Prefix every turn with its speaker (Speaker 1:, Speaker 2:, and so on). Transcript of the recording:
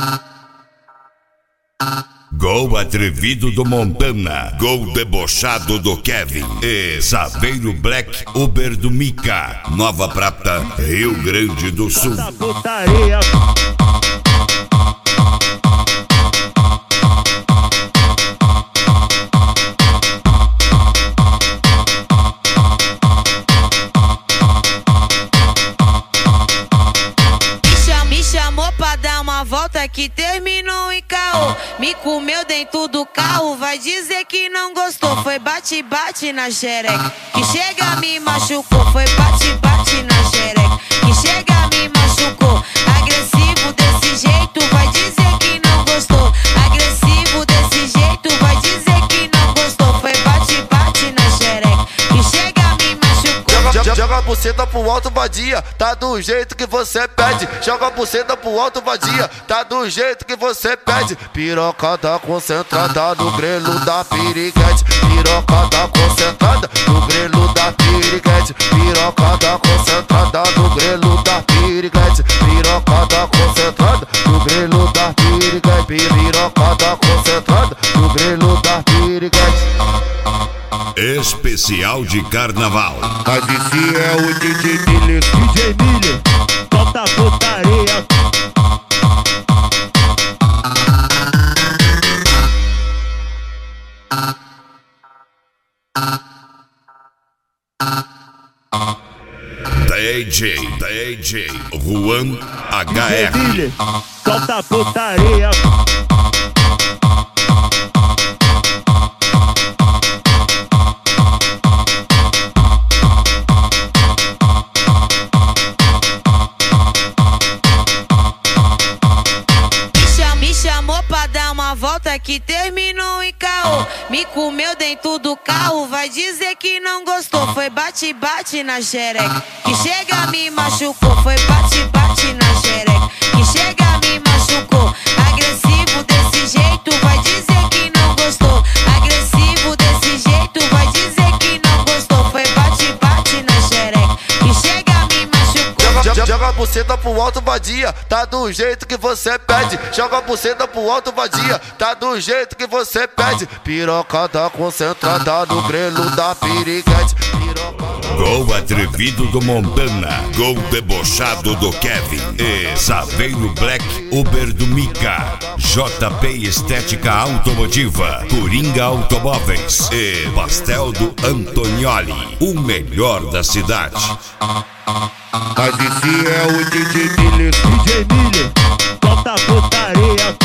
Speaker 1: Gol atrevido do Montana, gol debochado do Kevin e Saveiro Black Uber do Mika, Nova Prata, Rio Grande do Sul.
Speaker 2: Me chamou pra dar uma volta que terminou em caô. Me comeu dentro do carro, vai dizer que não gostou. Foi bate-bate na xereca, que chega me machucou. Foi bate-bate na xereca, que chega me machucou. Agressivo desse jeito, vai dizer que não gostou. Agressivo desse jeito, vai dizer que não gostou. Foi bate-bate na xereca, que chega me machucou.
Speaker 3: Joga a buceta pro alto, vadia, tá do jeito que você pede. Joga a buceta pro alto, vadia, tá do jeito que você pede. Piroca tá concentrada no grelo da piriguete. Piroca tá concentrada no grelo da piriguete. Piroca tá concentrada no grelo da piriguete. Piroca tá concentrada no grelo da piriguete. Piroca tá concentrada no grelo da piriguete.
Speaker 1: Especial de carnaval.
Speaker 3: Mas esse é o DJ Miller.
Speaker 4: DJ Miller, solta putaria.
Speaker 1: DJ Juan HR.
Speaker 4: DJ Miller, solta putaria.
Speaker 2: Chamou pra dar uma volta que terminou em caô. Me comeu dentro do carro, vai dizer que não gostou. Foi bate-bate na xereca, que chega me machucou. Foi bate-bate na xereca, que chega me machucou. Agressivo desse jeito, vai dizer que não gostou. Agressivo desse jeito, vai dizer que não gostou. Foi bate-bate na xereca, que chega me machucou.
Speaker 3: Joga a buceta pro alto, vadia, tá do jeito que você pede. Joga a buceta pro alto, vadia, tá do jeito que você pede. Piroca tá concentrada no grelo da piriguete.
Speaker 1: Gol atrevido do Montana, gol debochado do Kevin e Saveiro Black Uber do Mika, JP Estética Automotiva, Coringa Automóveis e Pastel do Antonioli, o melhor da cidade.
Speaker 3: Mas esse é o DJ Miller.
Speaker 4: DJ Miller, solta putaria.